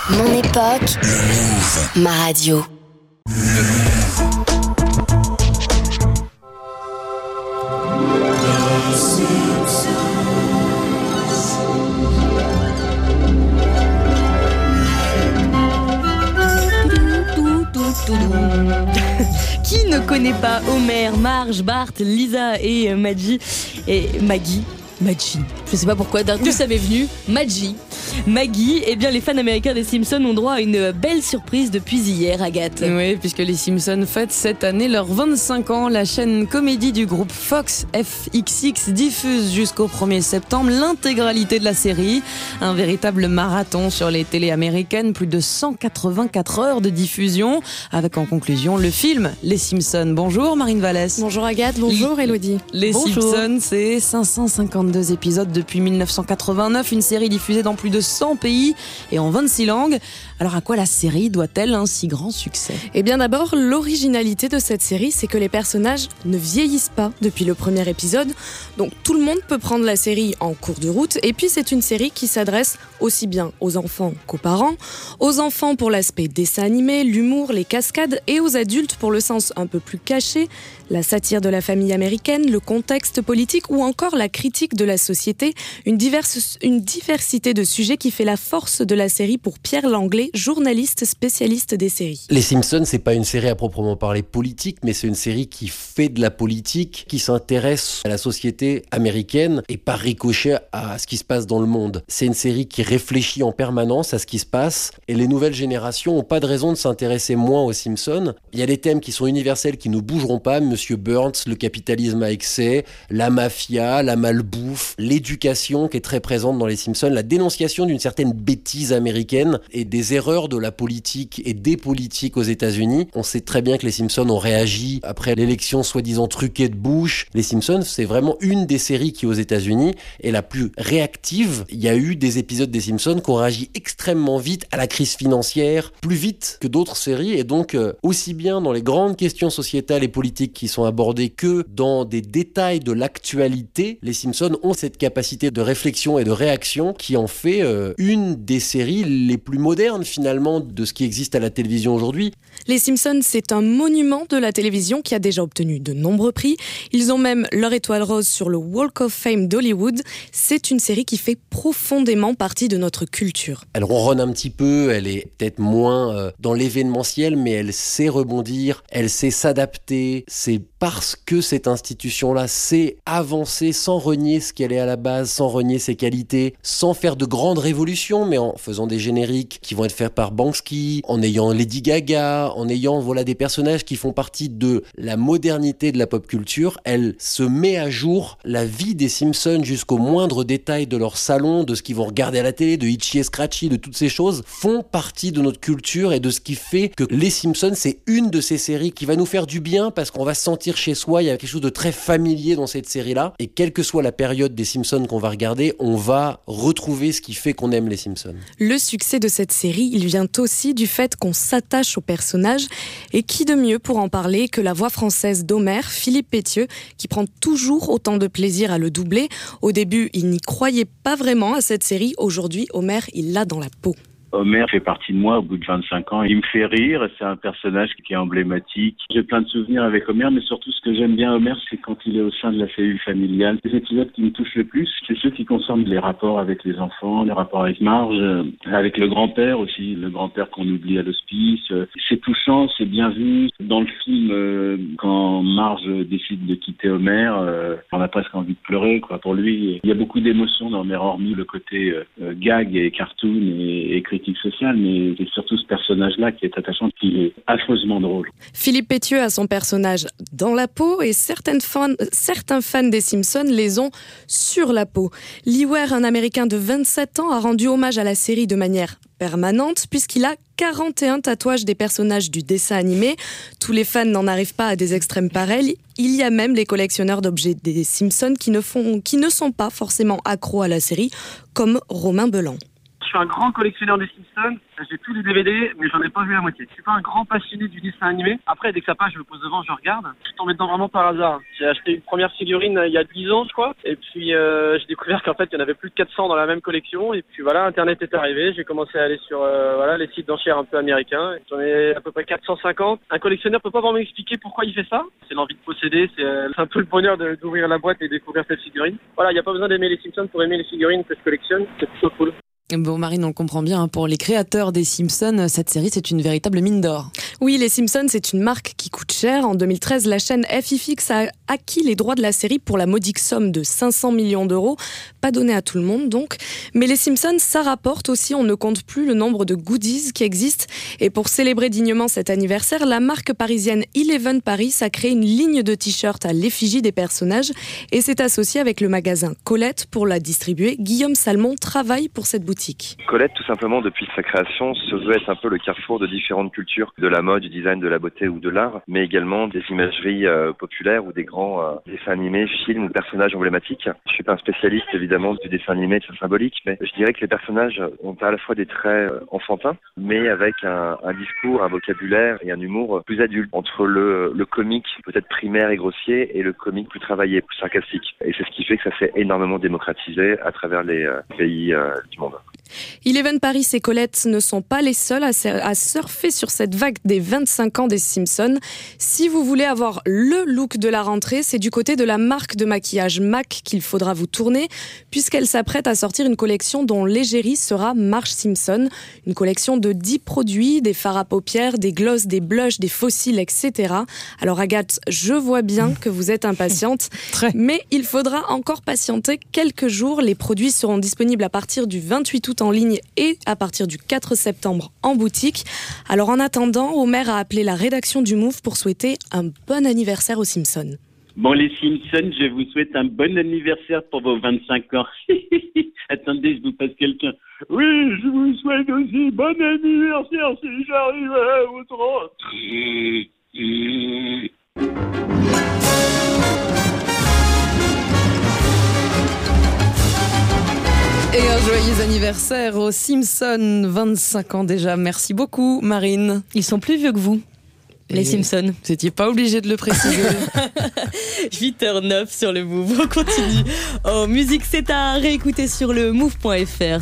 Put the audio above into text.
Mon époque, ma radio. Qui ne connaît pas Homer, Marge, Bart, Lisa et Maggie je sais pas pourquoi, d'un coup ça m'est venu. Maggie, eh bien les fans américains des Simpsons ont droit à une belle surprise depuis hier, Agathe. Oui, puisque les Simpsons fêtent cette année leurs 25 ans. La chaîne comédie du groupe Fox, FXX, diffuse jusqu'au 1er septembre l'intégralité de la série. Un véritable marathon sur les télés américaines, plus de 184 heures de diffusion, avec en conclusion le film Les Simpsons. Bonjour Marine Vallès. Bonjour Agathe, bonjour Elodie. Les Bonjour. Simpsons, c'est 552 épisodes depuis 1989, une série diffusée dans plus de 100 pays et en 26 langues. Alors à quoi la série doit-elle un si grand succès ? Eh bien d'abord, l'originalité de cette série, c'est que les personnages ne vieillissent pas depuis le premier épisode. Donc tout le monde peut prendre la série en cours de route. Et puis c'est une série qui s'adresse aussi bien aux enfants qu'aux parents. Aux enfants pour l'aspect dessin animé, l'humour, les cascades, et aux adultes pour le sens un peu plus caché, la satire de la famille américaine, le contexte politique ou encore la critique de la société. Une diversité de sujets qui fait la force de la série pour Pierre Langlais, journaliste spécialiste des séries. Les Simpsons, c'est pas une série à proprement parler politique, mais c'est une série qui fait de la politique, qui s'intéresse à la société américaine et par ricochet à ce qui se passe dans le monde. C'est une série qui réfléchit en permanence à ce qui se passe et les nouvelles générations ont pas de raison de s'intéresser moins aux Simpsons. Il y a des thèmes qui sont universels qui ne bougeront pas. Monsieur Burns, le capitalisme à excès, la mafia, la malbouffe, l'éducation qui est très présente dans les Simpsons, la dénonciation d'une certaine bêtise américaine et des erreurs de la politique et des politiques aux États-Unis. On sait très bien que les Simpsons ont réagi après l'élection soi-disant truquée de Bush. Les Simpsons, c'est vraiment une des séries qui, aux États-Unis, est la plus réactive. Il y a eu des épisodes des Simpsons qui ont réagi extrêmement vite à la crise financière, plus vite que d'autres séries, et donc aussi bien dans les grandes questions sociétales et politiques qui sont abordées que dans des détails de l'actualité, les Simpsons ont cette capacité de réflexion et de réaction qui en fait une des séries les plus modernes finalement de ce qui existe à la télévision aujourd'hui. Les Simpsons, c'est un monument de la télévision qui a déjà obtenu de nombreux prix. Ils ont même leur étoile rose sur le Walk of Fame d'Hollywood. C'est une série qui fait profondément partie de notre culture. Elle ronronne un petit peu, elle est peut-être moins dans l'événementiel, mais elle sait rebondir, elle sait s'adapter. C'est parce que cette institution-là sait avancer sans renier ce qu'elle est à la base, sans renier ses qualités, sans faire de grandes révolutions, mais en faisant des génériques qui vont être faits par Banksy, en ayant Lady Gaga, en ayant des personnages qui font partie de la modernité de la pop culture. Elle se met à jour la vie des Simpsons jusqu'au moindre détail de leur salon, de ce qu'ils vont regarder à la télé, de Itchy et Scratchy, de toutes ces choses, font partie de notre culture et de ce qui fait que les Simpsons, c'est une de ces séries qui va nous faire du bien parce qu'on va se sentir chez soi. Il y a quelque chose de très familier dans cette série-là. Et quelle que soit la période des Simpsons qu'on va regarder, on va retrouver ce qui fait qu'on aime les Simpsons. Le succès de cette série, il vient aussi du fait qu'on s'attache aux personnages. Et qui de mieux pour en parler que la voix française d'Homer, Philippe Pétieux, qui prend toujours autant de plaisir à le doubler. Au début, il n'y croyait pas vraiment à cette série. Aujourd'hui, Homer, il l'a dans la peau. Homer fait partie de moi au bout de 25 ans. Il me fait rire, c'est un personnage qui est emblématique. J'ai plein de souvenirs avec Homer, mais surtout ce que j'aime bien Homer, c'est quand il est au sein de la cellule familiale. Les épisodes qui me touchent le plus, c'est ceux qui concernent les rapports avec les enfants, les rapports avec Marge, avec le grand-père aussi, le grand-père qu'on oublie à l'hospice. C'est touchant, c'est bien vu. Dans le film, quand Marge décide de quitter Homer, on a presque envie de pleurer, pour lui. Il y a beaucoup d'émotions dans Homer, hormis le côté gag et cartoon et critique sociale, mais c'est surtout ce personnage-là qui est attachant, qui est affreusement drôle. Philippe Pétieux a son personnage dans la peau et certains fans des Simpsons les ont sur la peau. Lee Ware, un Américain de 27 ans, a rendu hommage à la série de manière permanente puisqu'il a 41 tatouages des personnages du dessin animé. Tous les fans n'en arrivent pas à des extrêmes pareils. Il y a même les collectionneurs d'objets des Simpsons qui ne sont pas forcément accros à la série, comme Romain Belan. Je suis un grand collectionneur des Simpsons. J'ai tous les DVD, mais j'en ai pas vu la moitié. Je suis pas un grand passionné du dessin animé. Après, dès que ça passe, je me pose devant, je regarde. Je suis tombé dedans vraiment par hasard. J'ai acheté une première figurine il y a 10 ans, je crois. Et puis, j'ai découvert qu'en fait, il y en avait plus de 400 dans la même collection. Et puis voilà, Internet est arrivé. J'ai commencé à aller sur les sites d'enchères un peu américains. J'en ai à peu près 450. Un collectionneur peut pas vraiment expliquer pourquoi il fait ça. C'est l'envie de posséder. C'est un peu le bonheur d'ouvrir la boîte et découvrir cette figurine. Voilà, il n'y a pas besoin d'aimer les Simpsons pour aimer les figurines que je collectionne. C'est plutôt cool. Bon, Marine, on le comprend bien, pour les créateurs des Simpsons, cette série, c'est une véritable mine d'or. Oui, les Simpsons, c'est une marque qui coûte cher. En 2013, la chaîne FX a acquis les droits de la série pour la modique somme de 500 millions d'euros. Pas donné à tout le monde, donc. Mais les Simpsons, ça rapporte aussi, on ne compte plus le nombre de goodies qui existent. Et pour célébrer dignement cet anniversaire, la marque parisienne Eleven Paris a créé une ligne de t-shirts à l'effigie des personnages et s'est associé avec le magasin Colette pour la distribuer. Guillaume Salmon travaille pour cette boutique. Colette, tout simplement, depuis sa création, se veut être un peu le carrefour de différentes cultures, de la mode, du design, de la beauté ou de l'art, mais également des imageries populaires ou des grands dessins animés, films ou personnages emblématiques. Je suis pas un spécialiste, évidemment, du dessin animé, de sa symbolique, mais je dirais que les personnages ont à la fois des traits enfantins, mais avec un discours, un vocabulaire et un humour plus adulte, entre le comique peut-être primaire et grossier et le comique plus travaillé, plus sarcastique. Et c'est ce qui fait que ça s'est énormément démocratisé à travers les pays du monde. Eleven Paris et Colette ne sont pas les seuls à surfer sur cette vague des 25 ans des Simpsons. Si vous voulez avoir le look de la rentrée, c'est du côté de la marque de maquillage MAC qu'il faudra vous tourner, puisqu'elle s'apprête à sortir une collection dont l'égérie sera Marge Simpson. Une collection de 10 produits, des fards à paupières, des glosses, des blushs, des fossiles, etc. Alors Agathe, je vois bien que vous êtes impatiente, mais il faudra encore patienter quelques jours. Les produits seront disponibles à partir du 28 août en ligne et à partir du 4 septembre en boutique. Alors en attendant, Homer a appelé la rédaction du Move pour souhaiter un bon anniversaire aux Simpsons. Bon, les Simpsons, je vous souhaite un bon anniversaire pour vos 25 ans. Attendez, je vous passe quelqu'un. Oui, je vous souhaite aussi bon anniversaire si j'arrive au 30. Et un joyeux anniversaire aux Simpsons, 25 ans déjà. Merci beaucoup, Marine. Ils sont plus vieux que vous, les Simpsons. Vous n'étiez pas obligé de le préciser. 8h09 sur le Move. On continue. Oh, musique, c'est à réécouter sur le move.fr.